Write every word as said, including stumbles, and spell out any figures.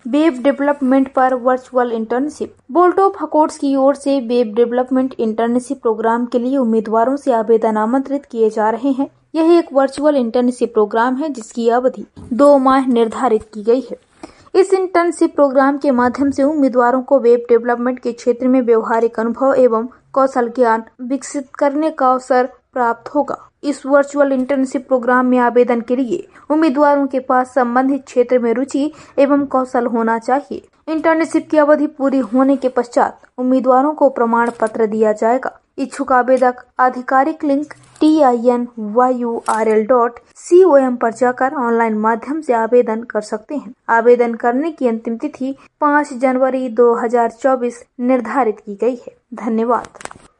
Web development पर virtual internship. Bolt of accords की ओर से वेब डेवलपमेंट इंटर्नशिप प्रोग्राम के लिए उम्मीदवारों से आवेदन आमंत्रित किए जा रहे हैं। यह एक वर्चुअल इंटर्नशिप प्रोग्राम है जिसकी अवधि दो माह निर्धारित की गई है। इस इंटर्नशिप प्रोग्राम के माध्यम से उम्मीदवारों को वेब डेवलपमेंट के क्षेत्र में व्यवहारिक अनुभव एवं कौशल ज्ञान विकसित करने का अवसर प्राप्त होगा। इस वर्चुअल इंटर्नशिप प्रोग्राम में आवेदन के लिए उम्मीदवारों के पास संबंधित क्षेत्र में रुचि एवं कौशल होना चाहिए। इंटर्नशिप की अवधि पूरी होने के पश्चात उम्मीदवारों को प्रमाण पत्र दिया जाएगा। इच्छुक आवेदक आधिकारिक link T I N Y U R L dot C O M पर जाकर ऑनलाइन माध्यम से आवेदन कर सकते हैं। आवेदन करने की अंतिम तिथि पाँच जनवरी दो हजार चौबीस निर्धारित की गई है। धन्यवाद।